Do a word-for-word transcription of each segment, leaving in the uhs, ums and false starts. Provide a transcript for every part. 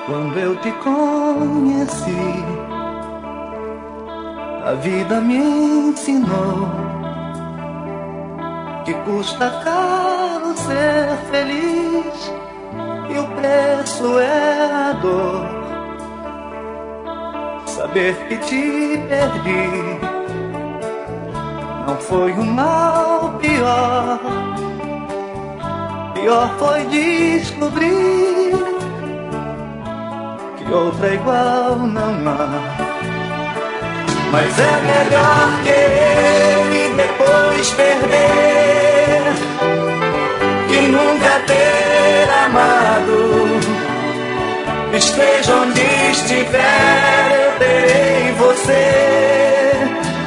Quando eu te conheci, a vida me ensinou que custa caro ser feliz e o preço é a dor. Saber que te perdi não foi o mal pior. Pior foi descobrir que outra igual não há. Mas é melhor querer e depois perder que nunca ter amado. Esteja onde estiver, eu terei você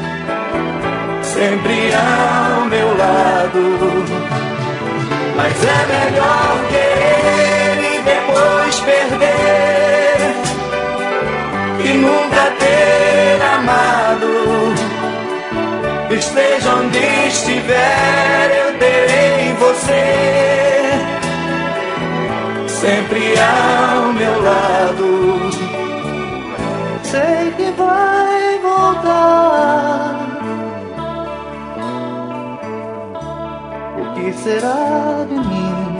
sempre ao meu lado. Mas é melhor querer e depois perder que nunca ter amado. Esteja onde estiver, eu terei você sempre ao meu lado. Sei que vai voltar. O que será de mim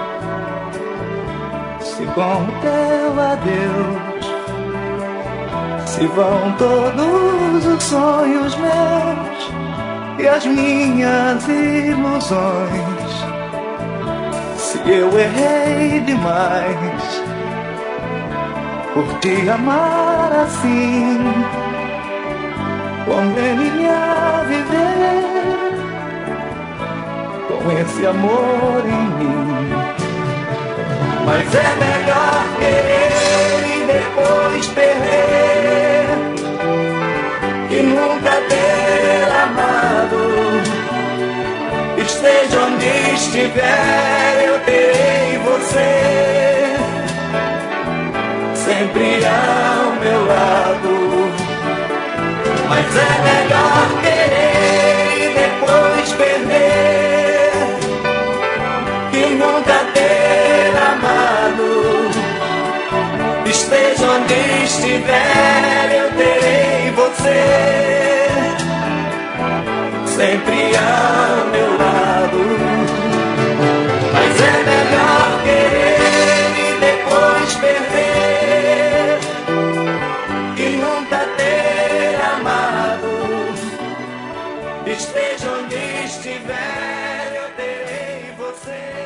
se com o teu adeus se vão todos os sonhos meus e as minhas ilusões? Se eu errei demais por te amar assim, condene-me a viver com esse amor em mim. Mas é melhor querer e depois perder que nunca ter amado. Esteja onde estiver, eu terei você sempre ao meu lado. Mas é melhor querer e depois perder que nunca ter amado. Esteja onde estiver, eu terei você sempre ao meu lado. Mas é melhor querer e depois perder que nunca ter amado. Esteja onde estiver, eu terei você